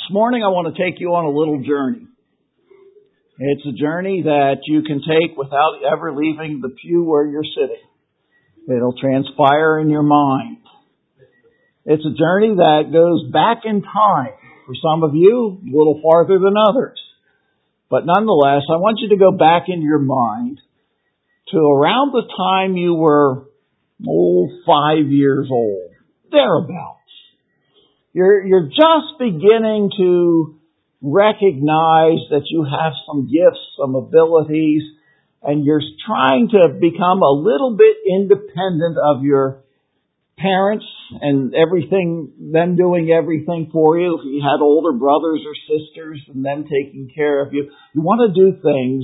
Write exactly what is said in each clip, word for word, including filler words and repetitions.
This morning I want to take you on a little journey. It's a journey that you can take without ever leaving the pew where you're sitting. It'll transpire in your mind. It's a journey that goes back in time. For some of you, a little farther than others. But nonetheless, I want you to go back in your mind to around the time you were, oh, five years old. Thereabouts. You're, you're just beginning to recognize that you have some gifts, some abilities, and you're trying to become a little bit independent of your parents and everything, them doing everything for you. If you had older brothers or sisters and them taking care of you, you want to do things,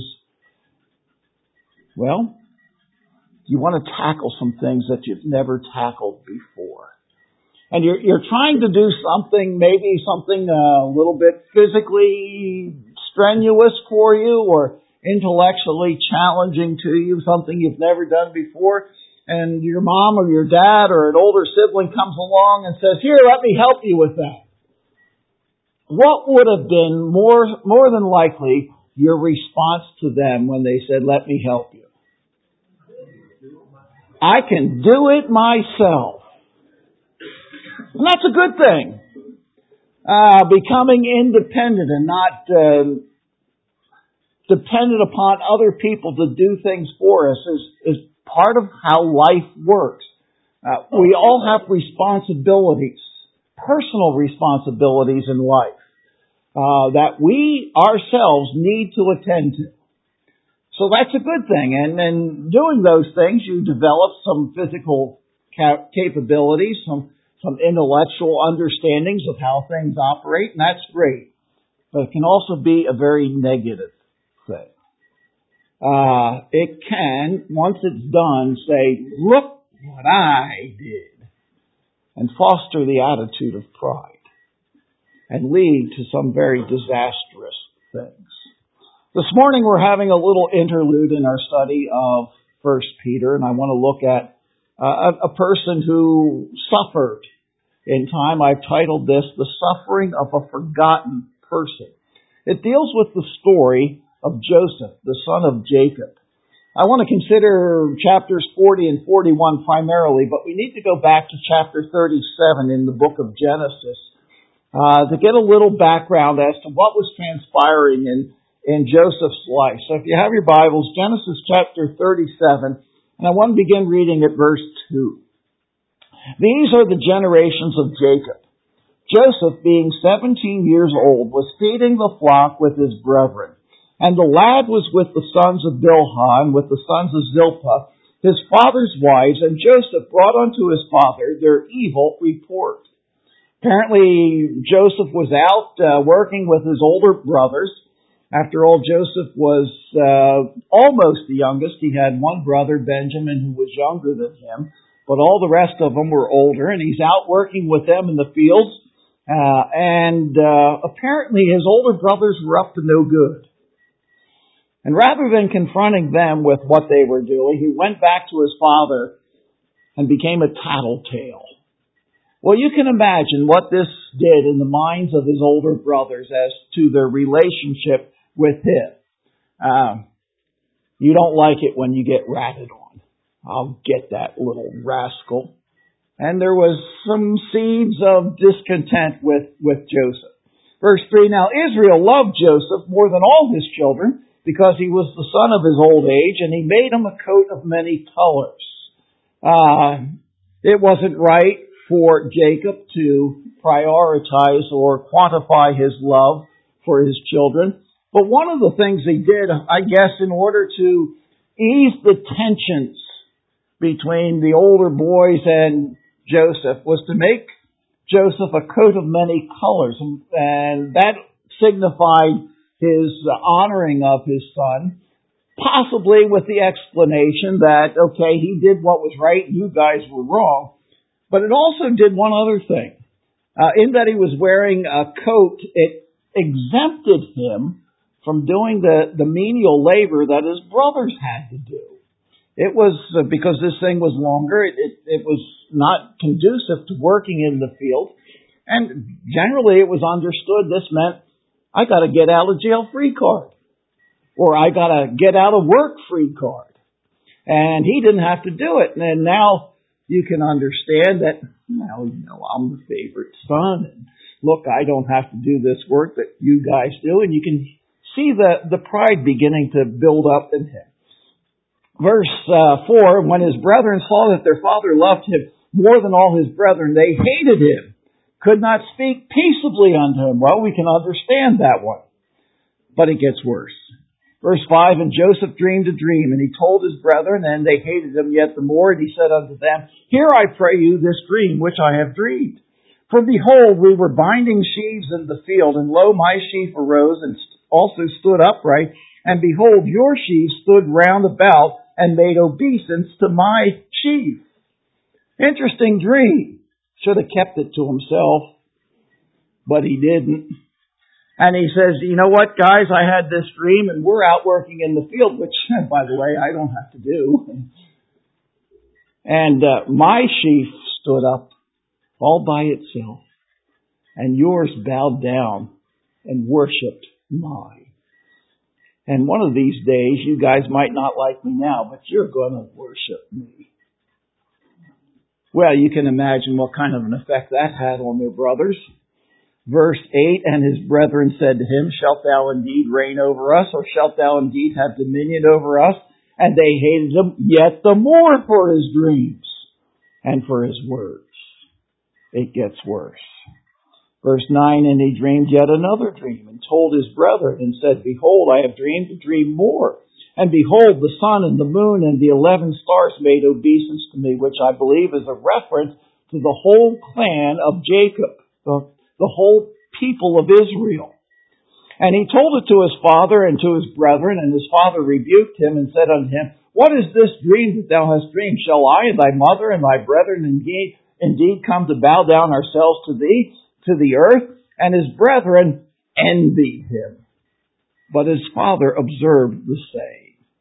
well, you want to tackle some things that you've never tackled before. And you're, you're trying to do something, maybe something a little bit physically strenuous for you or intellectually challenging to you, something you've never done before. And your mom or your dad or an older sibling comes along and says, "Here, let me help you with that." What would have been more, more than likely your response to them when they said, "Let me help you"? I can do it myself. And that's a good thing. Uh, becoming independent and not uh, dependent upon other people to do things for us is, is part of how life works. Uh, we all have responsibilities, personal responsibilities in life, uh, that we ourselves need to attend to. So that's a good thing. And in doing those things, you develop some physical cap- capabilities, some some intellectual understandings of how things operate, and that's great. But it can also be a very negative thing. Uh, it can, once it's done, say, "Look what I did," and foster the attitude of pride and lead to some very disastrous things. This morning we're having a little interlude in our study of First Peter, and I want to look at uh, a, a person who suffered in time. I've titled this, "The Suffering of a Forgotten Person." It deals with the story of Joseph, the son of Jacob. I want to consider chapters forty and forty-one primarily, but we need to go back to chapter thirty-seven in the book of Genesis uh, to get a little background as to what was transpiring in, in Joseph's life. So if you have your Bibles, Genesis chapter thirty-seven, and I want to begin reading at verse two. "These are the generations of Jacob. Joseph, being seventeen years old, was feeding the flock with his brethren. And the lad was with the sons of Bilhah and with the sons of Zilpah, his father's wives, and Joseph brought unto his father their evil report." Apparently, Joseph was out uh, working with his older brothers. After all, Joseph was uh, almost the youngest. He had one brother, Benjamin, who was younger than him, but all the rest of them were older, and he's out working with them in the fields. Uh, and uh, apparently his older brothers were up to no good. And rather than confronting them with what they were doing, he went back to his father and became a tattletale. Well, you can imagine what this did in the minds of his older brothers as to their relationship with him. Uh, you don't like it when you get ratted on. "I'll get that little rascal." And there was some seeds of discontent with, with Joseph. Verse three, "Now Israel loved Joseph more than all his children, because he was the son of his old age, and he made him a coat of many colors." Uh, it wasn't right for Jacob to prioritize or quantify his love for his children. But one of the things he did, I guess, in order to ease the tensions between the older boys and Joseph, was to make Joseph a coat of many colors. And that signified his honoring of his son, possibly with the explanation that, okay, he did what was right and you guys were wrong. But it also did one other thing. Uh, in that he was wearing a coat, it exempted him from doing the, the menial labor that his brothers had to do. It was, uh, because this thing was longer, it, it, it was not conducive to working in the field. And generally it was understood this meant, I got a get out of jail free card. Or I got a get out of work free card. And he didn't have to do it. And now you can understand that, well, you know, I'm the favorite son. And look, I don't have to do this work that you guys do. And you can see the, the pride beginning to build up in him. Verse uh, four, when his brethren saw that their father loved him more than all his brethren, they hated him, could not speak peaceably unto him. Well, we can understand that one. But it gets worse. Verse five, and Joseph dreamed a dream, and he told his brethren, and they hated him yet the more. And he said unto them, Hear, I pray you, this dream which I have dreamed. For behold, we were binding sheaves in the field, and lo, my sheaf arose and also stood upright. And behold, your sheaves stood round about and made obeisance to my sheaf. Interesting dream. Should have kept it to himself, but he didn't. And he says, you know what, guys, I had this dream and we're out working in the field, which, by the way, I don't have to do. And uh, my sheaf stood up all by itself, and yours bowed down and worshipped mine. And one of these days, you guys might not like me now, but you're going to worship me. Well, you can imagine what kind of an effect that had on their brothers. Verse eight, and his brethren said to him, Shalt thou indeed reign over us, or shalt thou indeed have dominion over us? And they hated him yet the more for his dreams and for his words. It gets worse. Verse nine, and he dreamed yet another dream, and told his brethren, and said, Behold, I have dreamed a dream more. And behold, the sun and the moon and the eleven stars made obeisance to me, which I believe is a reference to the whole clan of Jacob, the, the whole people of Israel. And he told it to his father and to his brethren, and his father rebuked him and said unto him, What is this dream that thou hast dreamed? Shall I and thy mother and thy brethren indeed, indeed come to bow down ourselves to thee, to the earth? And his brethren envied him. But his father observed the same.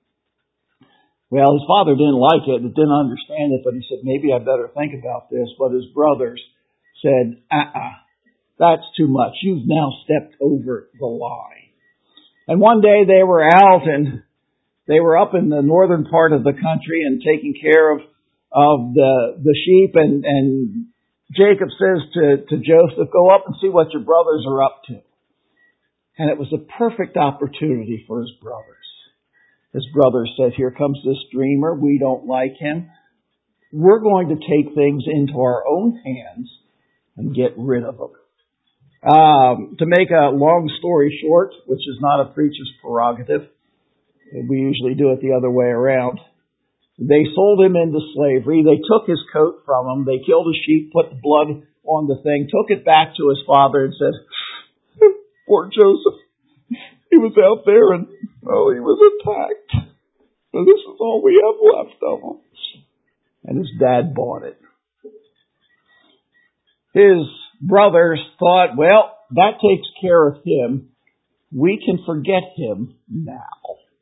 Well, his father didn't like it, didn't understand it, but he said, maybe I better think about this. But his brothers said, uh-uh, that's too much. You've now stepped over the line. And one day they were out and they were up in the northern part of the country and taking care of, of the, the sheep. And, and Jacob says to, to Joseph, go up and see what your brothers are up to. And it was a perfect opportunity for his brothers. His brothers said, here comes this dreamer. We don't like him. We're going to take things into our own hands and get rid of him. Um, to make a long story short, which is not a preacher's prerogative, we usually do it the other way around. They sold him into slavery. They took his coat from him. They killed a sheep, put the blood on the thing, took it back to his father and said, poor Joseph. He was out there and, oh, he was attacked. So this is all we have left of him. And his dad bought it. His brothers thought, well, that takes care of him. We can forget him now.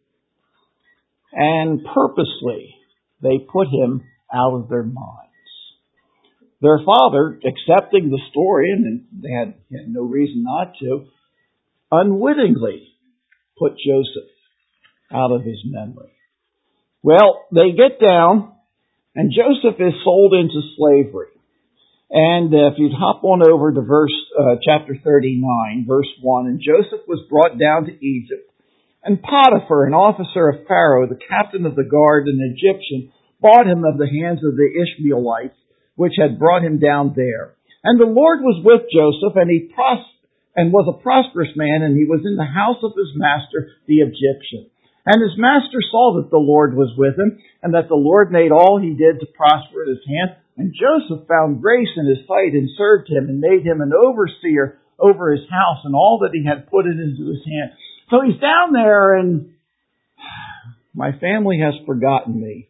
And purposely, they put him out of their minds. Their father, accepting the story, and they had, had no reason not to, unwittingly put Joseph out of his memory. Well, they get down, and Joseph is sold into slavery. And uh, if you'd hop on over to verse uh, chapter thirty-nine, verse one, and Joseph was brought down to Egypt, and Potiphar, an officer of Pharaoh, the captain of the guard, an Egyptian, bought him of the hands of the Ishmaelites, which had brought him down there. And the Lord was with Joseph, and he prospered, and was a prosperous man, and he was in the house of his master, the Egyptian. And his master saw that the Lord was with him, and that the Lord made all he did to prosper at his hand. And Joseph found grace in his sight, and served him, and made him an overseer over his house, and all that he had put it into his hand. So he's down there, and my family has forgotten me.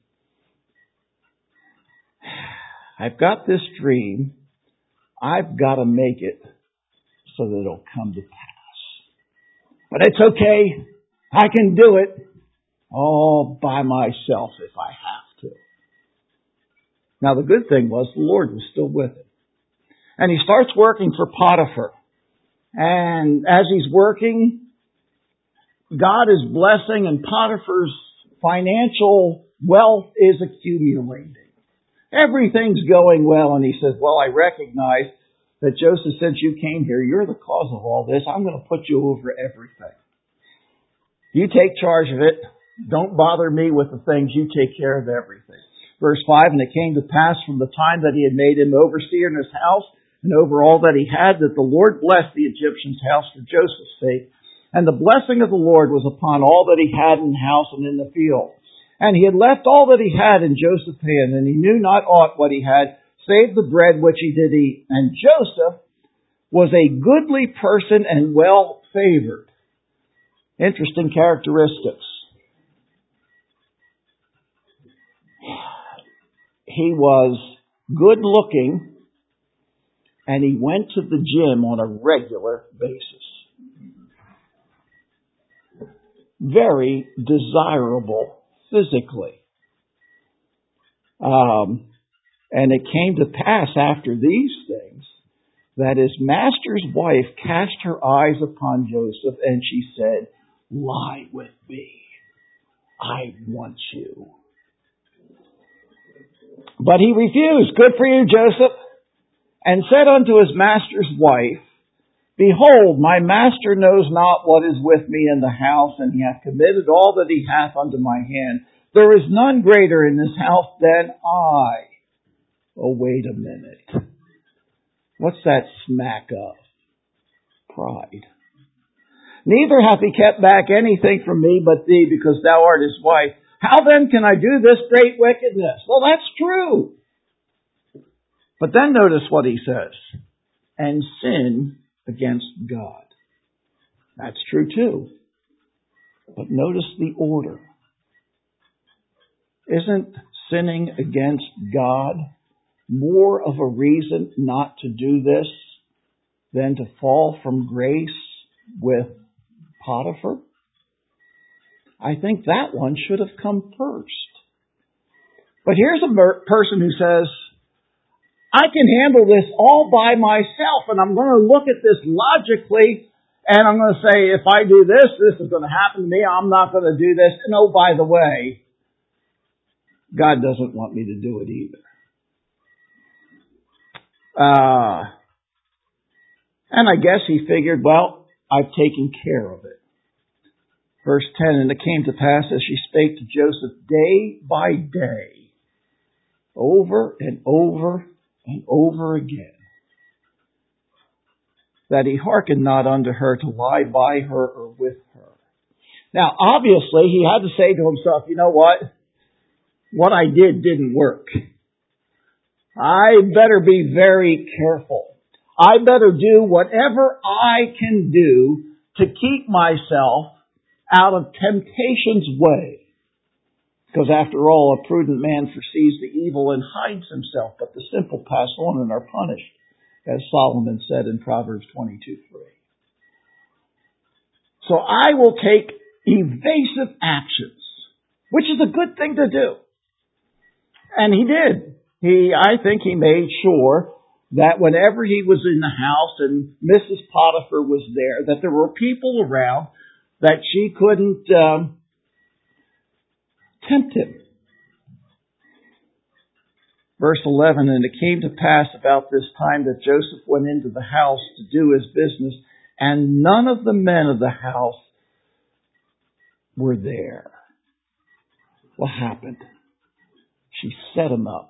I've got this dream. I've got to make it so that it'll come to pass. But it's okay. I can do it all by myself if I have to. Now the good thing was the Lord was still with him. And he starts working for Potiphar. And as he's working, God is blessing and Potiphar's financial wealth is accumulating. Everything's going well. And he says, well, I recognize that Joseph, since you came here, you're the cause of all this. I'm going to put you over everything. You take charge of it. Don't bother me with the things. You take care of everything. Verse five, and it came to pass from the time that he had made him overseer in his house and over all that he had, that the Lord blessed the Egyptian's house for Joseph's sake. And the blessing of the Lord was upon all that he had in the house and in the field. And he had left all that he had in Joseph's hand, and he knew not aught what he had, save the bread which he did eat. And Joseph was a goodly person and well favored. Interesting characteristics. He was good looking, and he went to the gym on a regular basis. Very desirable physically. Um, and it came to pass after these things that his master's wife cast her eyes upon Joseph, and she said, lie with me. I want you. But he refused. Good for you, Joseph. And said unto his master's wife, behold, my master knows not what is with me in the house, and he hath committed all that he hath unto my hand. There is none greater in this house than I. Oh, wait a minute. What's that smack of? Pride. Neither hath he kept back anything from me but thee, because thou art his wife. How then can I do this great wickedness? Well, that's true. But then notice what he says. And sin against God. That's true too. But notice the order. Isn't sinning against God more of a reason not to do this than to fall from grace with Potiphar? I think that one should have come first. But here's a mer- person who says, I can handle this all by myself, and I'm going to look at this logically, and I'm going to say, if I do this, this is going to happen to me. I'm not going to do this. And oh, by the way, God doesn't want me to do it either. Uh, and I guess he figured, well, I've taken care of it. Verse ten, and it came to pass as she spake to Joseph day by day, over and over and over again, that he hearkened not unto her to lie by her or with her. Now, obviously, he had to say to himself, you know what? What I did didn't work. I better be very careful. I better do whatever I can do to keep myself out of temptation's way. Because after all, a prudent man foresees the evil and hides himself, but the simple pass on and are punished, as Solomon said in Proverbs twenty-two three. So I will take evasive actions, which is a good thing to do. And he did. He, I think he made sure that whenever he was in the house and Missus Potiphar was there, that there were people around that she couldn't um, tempt him. Verse eleven, and it came to pass about this time that Joseph went into the house to do his business, and none of the men of the house were there. What happened? She set him up.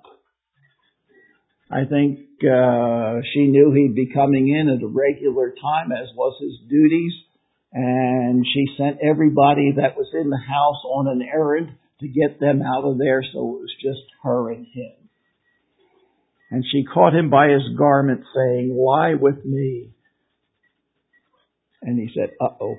I think uh, she knew he'd be coming in at a regular time, as was his duties. And she sent everybody that was in the house on an errand to get them out of there, so it was just her and him. And she caught him by his garment, saying, lie with me. And he said, uh-oh.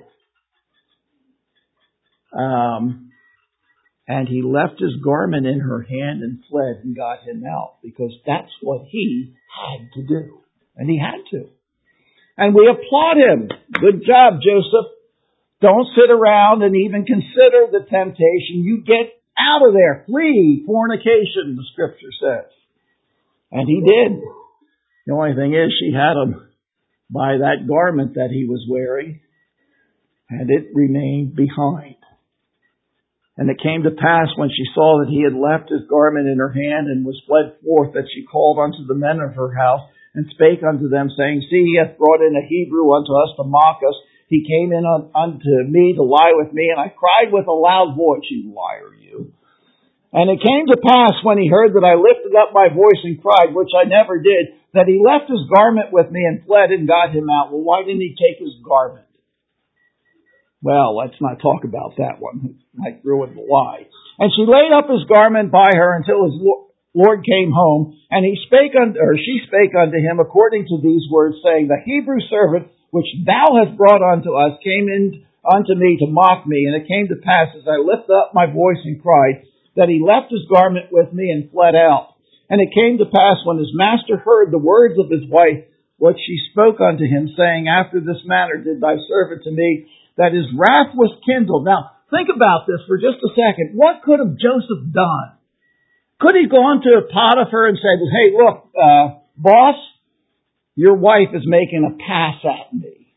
Um, and he left his garment in her hand and fled and got him out, because that's what he had to do. And he had to. And we applaud him. Good job, Joseph. Don't sit around and even consider the temptation. You get out of there. Flee fornication, the scripture says. And he did. The only thing is, she had him by that garment that he was wearing, and it remained behind. And it came to pass when she saw that he had left his garment in her hand and was fled forth, that she called unto the men of her house and spake unto them, saying, See, he hath brought in a Hebrew unto us to mock us. He came in un- unto me to lie with me, and I cried with a loud voice, You liar, you. And it came to pass when he heard that I lifted up my voice and cried, which I never did, that he left his garment with me and fled and got him out. Well, why didn't he take his garment? Well, let's not talk about that one. It might ruin the lie. And she laid up his garment by her until his Lord came home, and he spake unto, or she spake unto him according to these words, saying, The Hebrew servant which thou hast brought unto us came in unto me to mock me, and it came to pass as I lifted up my voice and cried, that he left his garment with me and fled out. And it came to pass when his master heard the words of his wife, what she spoke unto him, saying, After this manner did thy servant to me, that his wrath was kindled. Now, think about this for just a second. What could have Joseph done? Could he gone to Potiphar and said, Hey, look, uh, boss, your wife is making a pass at me?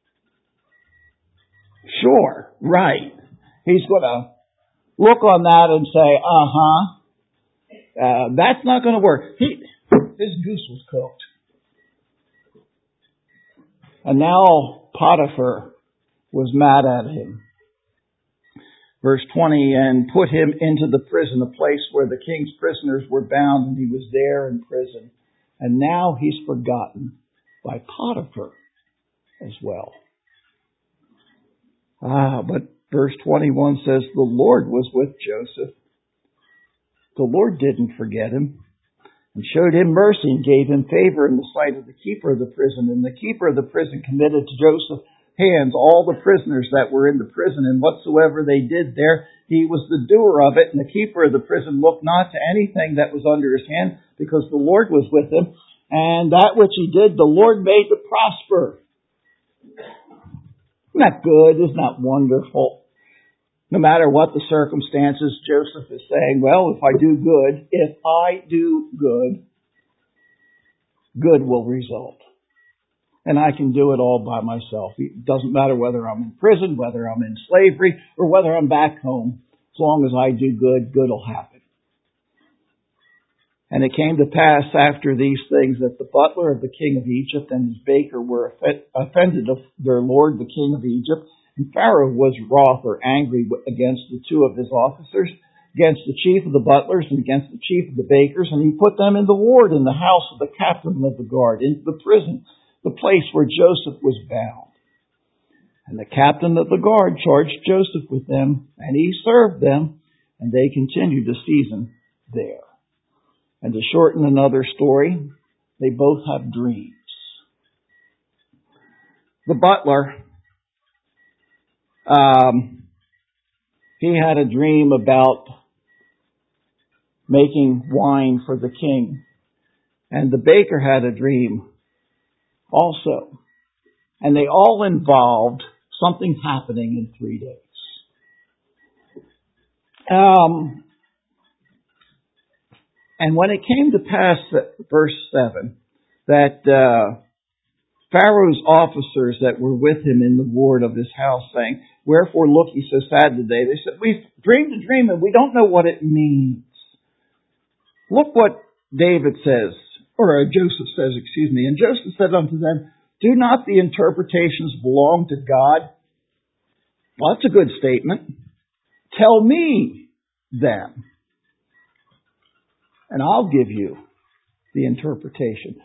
Sure, right. He's going to look on that and say, uh-huh, uh, that's not going to work. He, his goose was cooked. And now Potiphar was mad at him. Verse twenty, and put him into the prison, a place where the king's prisoners were bound, and he was there in prison. And now he's forgotten by Potiphar as well. Ah, but verse twenty-one says, the Lord was with Joseph. The Lord didn't forget him, and showed him mercy, and gave him favor in the sight of the keeper of the prison. And the keeper of the prison committed to Joseph's hands all the prisoners that were in the prison, and whatsoever they did there, he was the doer of it. And the keeper of the prison looked not to anything that was under his hand, because the Lord was with him. And that which he did, the Lord made to prosper. Isn't that good? Isn't that wonderful? No matter what the circumstances, Joseph is saying, well, if I do good, if I do good, good will result. And I can do it all by myself. It doesn't matter whether I'm in prison, whether I'm in slavery, or whether I'm back home. As long as I do good, good will happen. And it came to pass after these things that the butler of the king of Egypt and his baker were offended of their lord, the king of Egypt. And Pharaoh was wroth or angry against the two of his officers, against the chief of the butlers and against the chief of the bakers. And he put them in the ward in the house of the captain of the guard, into the prison, the place where Joseph was bound. And the captain of the guard charged Joseph with them, and he served them, and they continued the season there. And to shorten another story, they both have dreams. The butler, um, he had a dream about making wine for the king. And the baker had a dream also. And they all involved something happening in three days. Um, and when it came to pass, that, verse seven, that uh, Pharaoh's officers that were with him in the ward of his house, saying, wherefore look ye so sad today? They said, we've dreamed a dream and we don't know what it means. Look what David says, or Joseph says, excuse me. And Joseph said unto them, do not the interpretations belong to God? Well, that's a good statement. Tell me them, and I'll give you the interpretation.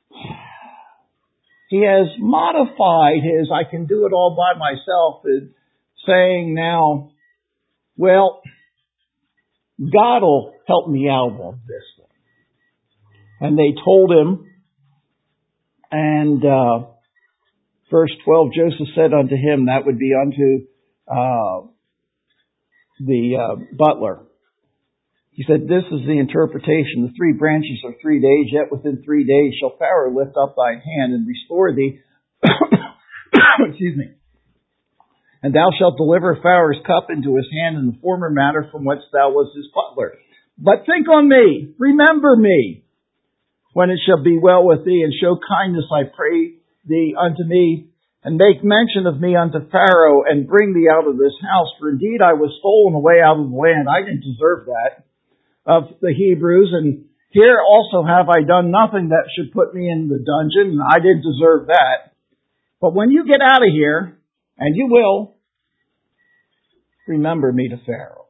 He has modified his, I can do it all by myself, saying now, well, God will help me out on this one. And they told him, and uh, verse twelve, Joseph said unto him, that would be unto uh, the uh, butler. He said, this is the interpretation. The three branches are three days, yet within three days shall Pharaoh lift up thine hand and restore thee. Excuse me. And thou shalt deliver Pharaoh's cup into his hand in the former manner from whence thou was his butler. But think on me. Remember me. when it shall be well with thee, and show kindness, I pray thee, unto me, and make mention of me unto Pharaoh, and bring thee out of this house. For indeed I was stolen away out of the land. I didn't deserve that, of the Hebrews, and here also have I done nothing that should put me in the dungeon, and I didn't deserve that. But when you get out of here, and you will, remember me to Pharaoh.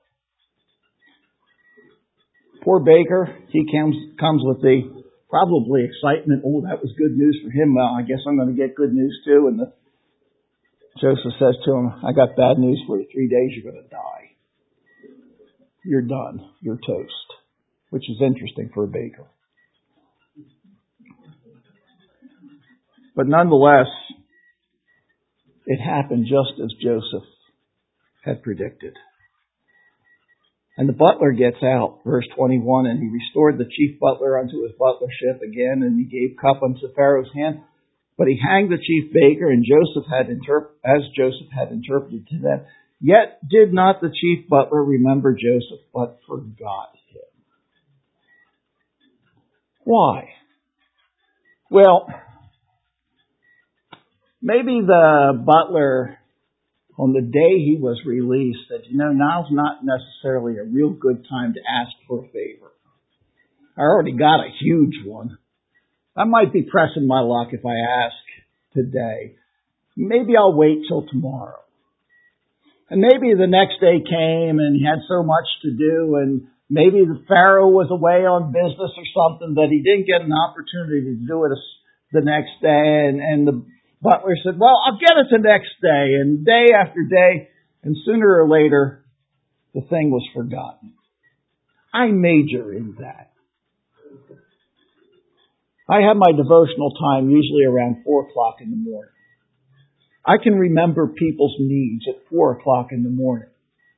Poor Baker, he comes, comes with the probably excitement. Oh, that was good news for him. Well, I guess I'm going to get good news too. And the, Joseph says to him, I got bad news for you. Three days you're going to die. You're done. You're toast. Which is interesting for a baker. But nonetheless, it happened just as Joseph had predicted. And the butler gets out, verse twenty-one, and he restored the chief butler unto his butlership again, and he gave cup unto Pharaoh's hand. But he hanged the chief baker, and Joseph had interp- as Joseph had interpreted to them. Yet did not the chief butler remember Joseph, but forgot him. Why? Well, maybe the butler, on the day he was released, said, you know, now's not necessarily a real good time to ask for a favor. I already got a huge one. I might be pressing my luck if I ask today. Maybe I'll wait till tomorrow. And maybe the next day came and he had so much to do, and maybe the Pharaoh was away on business or something that he didn't get an opportunity to do it the next day. And, and the butler said, well, I'll get it the next day, and day after day, and sooner or later, the thing was forgotten. I major in that. I have my devotional time usually around four o'clock in the morning. I can remember people's needs at four o'clock in the morning.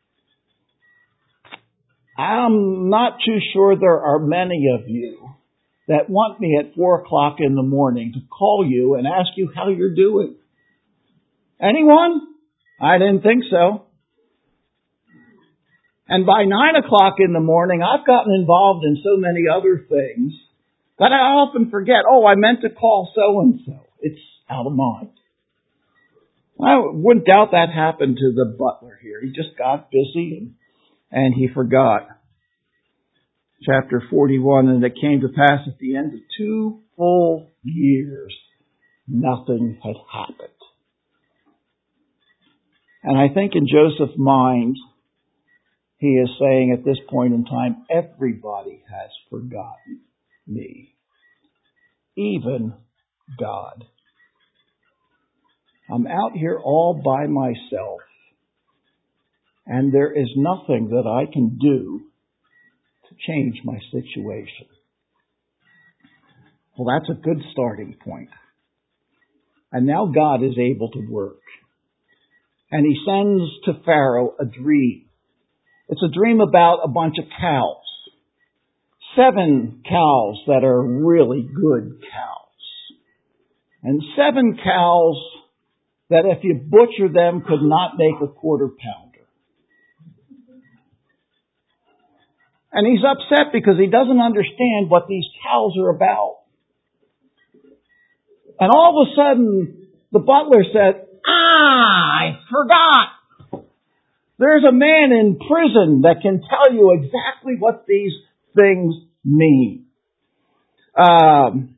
I'm not too sure there are many of you that want me at four o'clock in the morning to call you and ask you how you're doing. Anyone? I didn't think so. And by nine o'clock in the morning, I've gotten involved in so many other things that I often forget, oh, I meant to call so-and-so. It's out of mind. I wouldn't doubt that happened to the butler here. He just got busy and, and he forgot. Chapter forty-one, and it came to pass at the end of two full years, nothing had happened. And I think in Joseph's mind, he is saying at this point in time, everybody has forgotten me. Even God. I'm out here all by myself, and there is nothing that I can do to change my situation. Well, that's a good starting point. And now God is able to work. And he sends to Pharaoh a dream. It's a dream about a bunch of cows. Seven cows that are really good cows. And seven cows that if you butcher them could not make a quarter pounder. And he's upset because he doesn't understand what these cows are about. And all of a sudden, the butler said, ah, I forgot. There's a man in prison that can tell you exactly what these things mean. Um,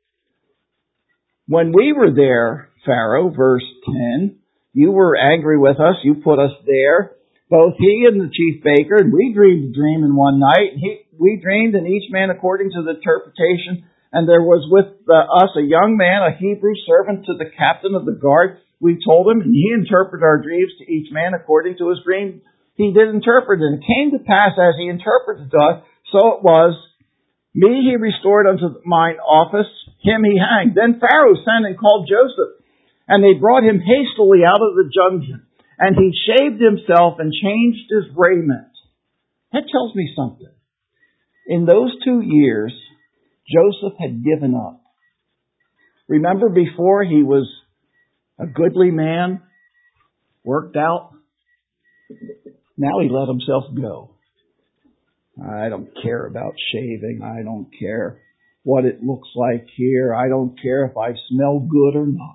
when we were there, Pharaoh, verse ten, you were angry with us, you put us there, both he and the chief baker, and we dreamed a dream in one night. He, we dreamed, and each man according to the interpretation. And there was with uh, us a young man, a Hebrew servant to the captain of the guard. We told him, and he interpreted our dreams to each man according to his dream. He did interpret, and it came to pass as he interpreted to us, so it was. Me he restored unto mine office, him he hanged. Then Pharaoh sent and called Joseph, and they brought him hastily out of the dungeon. And he shaved himself and changed his raiment. That tells me something. In those two years, Joseph had given up. Remember before he was a goodly man, worked out? Now he let himself go. I don't care about shaving. I don't care. what it looks like here. I don't care if I smell good or not.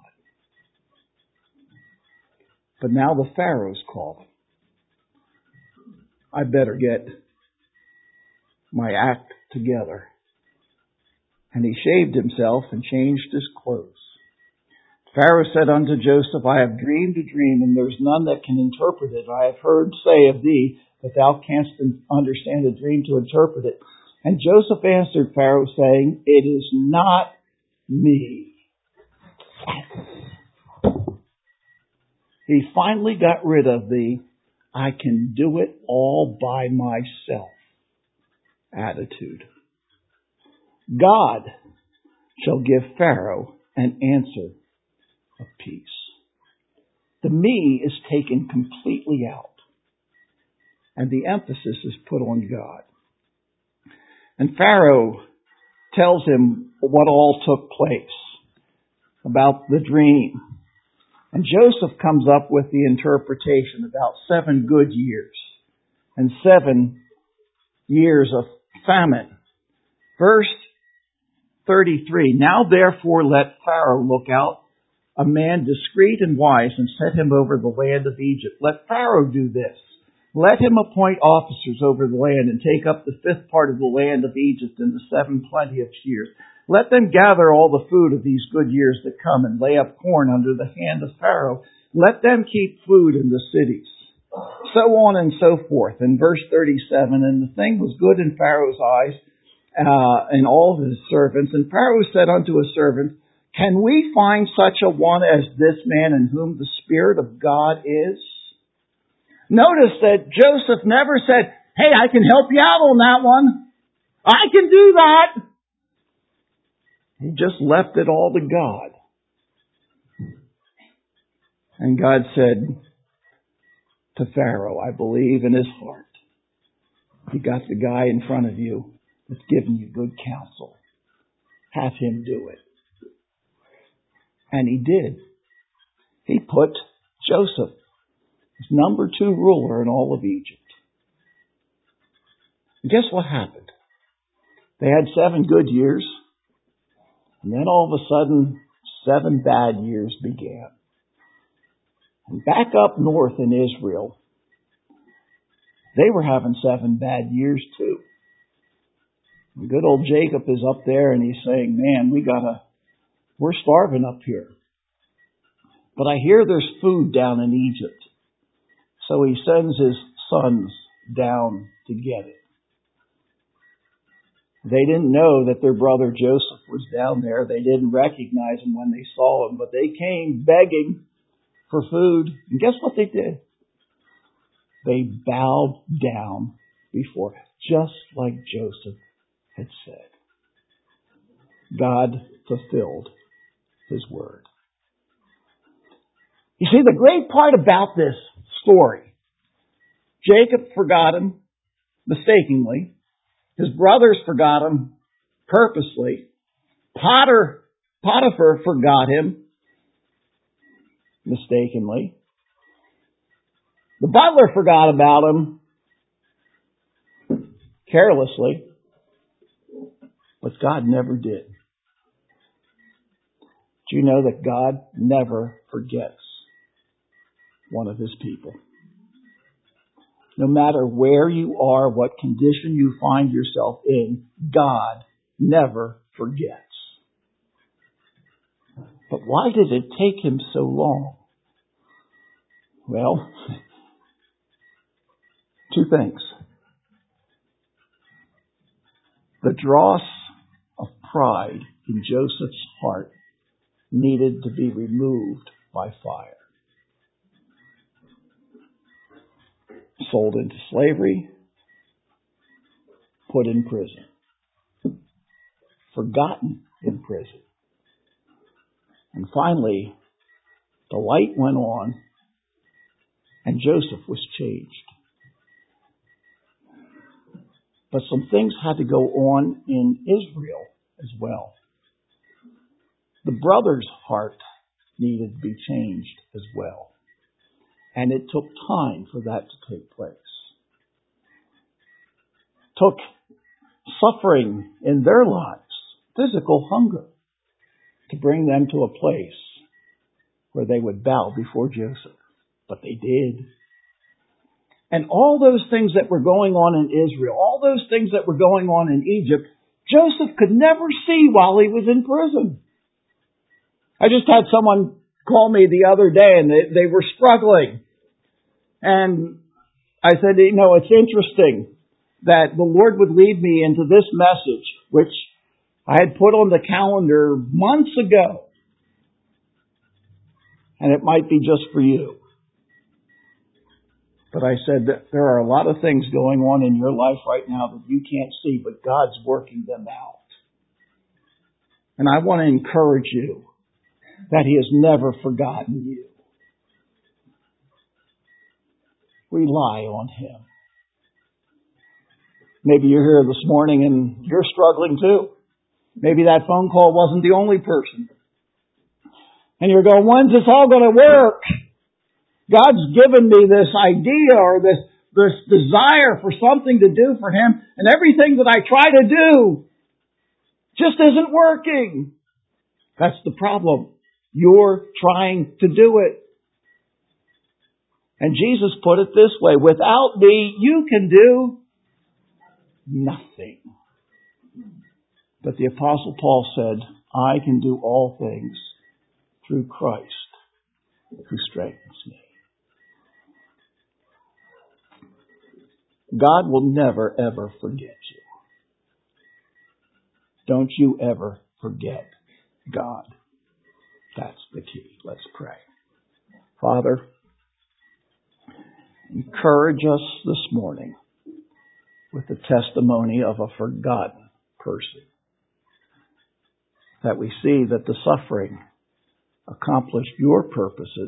But now the Pharaoh's calling. I better get my act together. And he shaved himself and changed his clothes. Pharaoh said unto Joseph, I have dreamed a dream, and there is none that can interpret it. I have heard say of thee that thou canst understand a dream to interpret it. And Joseph answered Pharaoh, saying, it is not me. He finally got rid of the I can do it all by myself attitude. God shall give Pharaoh an answer of peace. The me is taken completely out, and the emphasis is put on God. And Pharaoh tells him what all took place about the dream. And Joseph comes up with the interpretation about seven good years and seven years of famine. Verse thirty-three, now therefore let Pharaoh look out a man discreet and wise and set him over the land of Egypt. Let Pharaoh do this. Let him appoint officers over the land and take up the fifth part of the land of Egypt in the seven plenteous years. Let them gather all the food of these good years that come and lay up corn under the hand of Pharaoh. Let them keep food in the cities. So on and so forth. In verse thirty-seven, and the thing was good in Pharaoh's eyes uh, and all of his servants. And Pharaoh said unto his servants, can we find such a one as this man in whom the Spirit of God is? Notice that Joseph never said, hey, I can help you out on that one. I can do that. He just left it all to God. And God said to Pharaoh, I believe in his heart, you got the guy in front of you that's giving you good counsel. Have him do it. And he did. He put Joseph as number two ruler in all of Egypt. And guess what happened? They had seven good years. And then all of a sudden, seven bad years began. And back up north in Israel, they were having seven bad years too. And good old Jacob is up there and he's saying, man, we gotta, we're starving up here. But I hear there's food down in Egypt. So he sends his sons down to get it. They didn't know that their brother Joseph was down there. They didn't recognize him when they saw him, but they came begging for food. And guess what they did? They bowed down before, just like Joseph had said. God fulfilled his word. You see, the great part about this story, Jacob forgot him mistakenly. His brothers forgot him purposely. Potter, Potiphar forgot him mistakenly. The butler forgot about him carelessly. But God never did. Do you know that God never forgets one of his people? No matter where you are, what condition you find yourself in, God never forgets. But why did it take him so long? Well, two things. The dross of pride in Joseph's heart needed to be removed by fire. Sold into slavery, put in prison, forgotten in prison. And finally, the light went on and Joseph was changed. But some things had to go on in Israel as well. The brother's heart needed to be changed as well. And it took time for that to take place. Took suffering in their lives physical hunger to bring them to a place where they would bow before Joseph. But they did. And all those things that were going on in Israel, all those things that were going on in Egypt, Joseph could never see while he was in prison. I just had someone call me the other day and they, they were struggling. And I said, you know, it's interesting that the Lord would lead me into this message, which I had put on the calendar months ago. And it might be just for you. But I said that there are a lot of things going on in your life right now that you can't see, but God's working them out. And I want to encourage you that He has never forgotten you. Rely on Him. Maybe you're here this morning and you're struggling too. Maybe that phone call wasn't the only person. And you're going, when's this all going to work? God's given me this idea or this, this desire for something to do for Him, and everything that I try to do just isn't working. That's the problem. You're trying to do it. And Jesus put it this way, without me, you can do nothing. But the Apostle Paul said, I can do all things through Christ who strengthens me. God will never, ever forget you. Don't you ever forget God. That's the key. Let's pray. Father, encourage us this morning with the testimony of a forgotten person. That we see that the suffering accomplished your purposes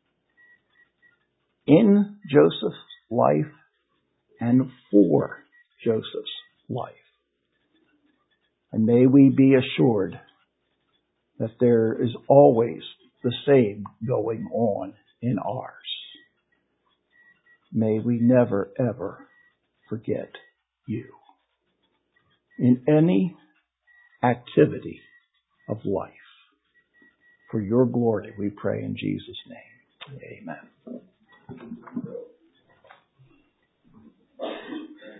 in Joseph's life and for Joseph's life. And may we be assured that there is always the same going on in ours. May we never, ever forget you. In any activity of life. For your glory, we pray in Jesus' name. Amen.